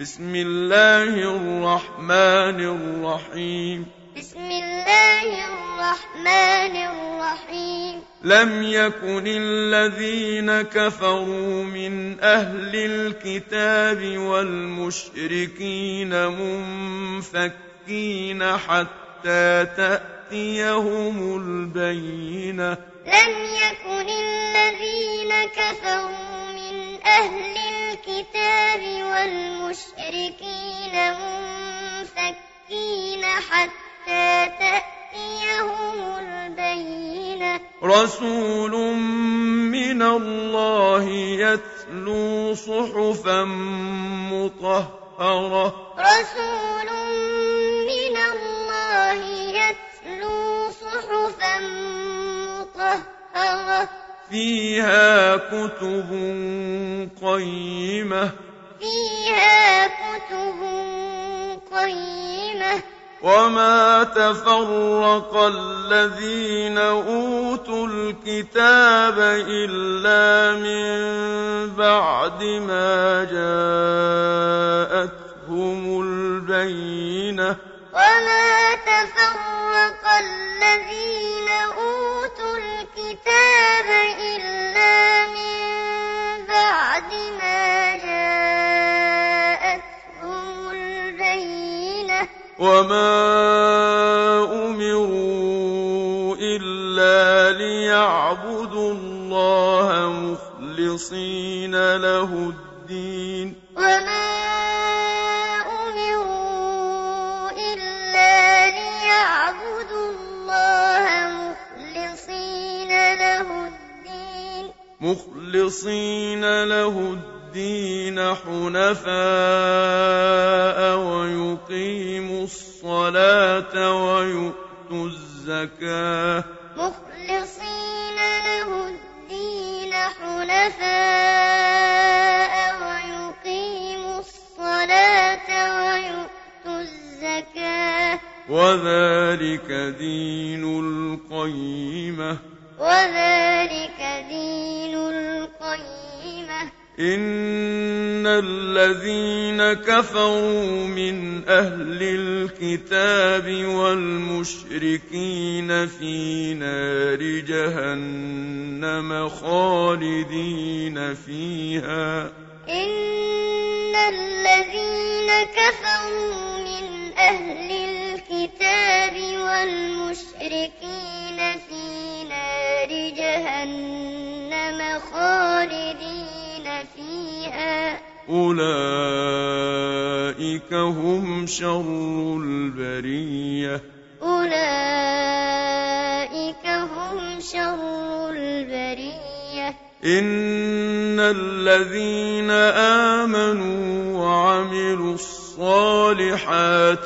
بسم الله الرحمن الرحيم بسم الله الرحمن الرحيم لم يكن الذين كفروا من أهل الكتاب والمشركين منفكين حتى تأتيهم البينة لم يكن الذين كفروا من أهل الكتاب والمشركين منفكين حتى تأتيهم البينة رسول من الله يتلو صحفا مطهرة رسول من الله يتلو صحفا مطهرة فيها كتب قيمة فيها كتب قيمة وما تفرق الذين أوتوا الكتاب إلا من بعد ما جاءتهم البينة وما تفرق الذين أوتوا الكتاب إلا من بعد ما جاءتهم البينة وما أمروا إلا ليعبدوا الله مخلصين له الدين وما أمروا إلا ليعبدوا الله مخلصين له الدين حنفاء ويقيموا الصلاة ويؤتوا الزكاة مخلصين له الدين حنفاء ويقيموا الصلاة ويؤتوا الزكاة وذلك دين القيمة وذلك دين القيمة إن الذين كفروا من أهل الكتاب والمشركين في نار جهنم خالدين فيها إن الذين كفروا من أهل الكتاب والمشركين في نار جهنم خالدين فيها أولئك هم شر البرية أولئك هم شر البرية إن الذين آمنوا وعملوا الصالحات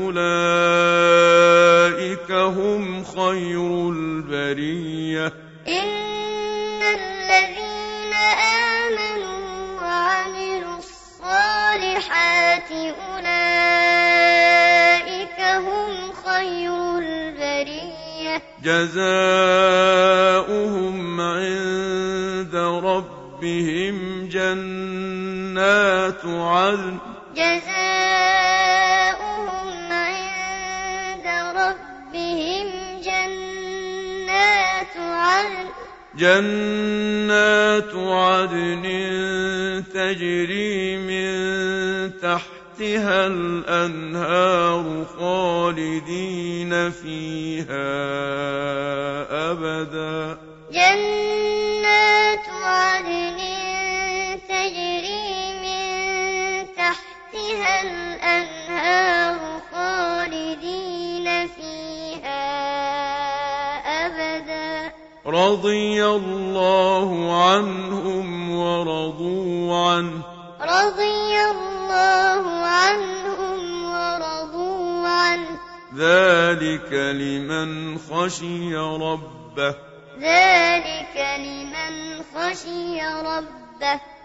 أولئك هم خير البرية إن الذين آمنوا وعملوا الصالحات أولئك هم خير البرية جزاؤهم عند ربهم جنات عدن جزاؤهم عند ربهم جنات عدن تجري من تحتها الأنهار خالدين فيها أبدا جنات عدن تجري من تحتها الأنهار خالدين فيها أبدا رضي الله عنهم ورضوا عنه رضي الله عنهم ورضوا عنه ذلك لمن خشي ربه ذلك لمن خشي ربه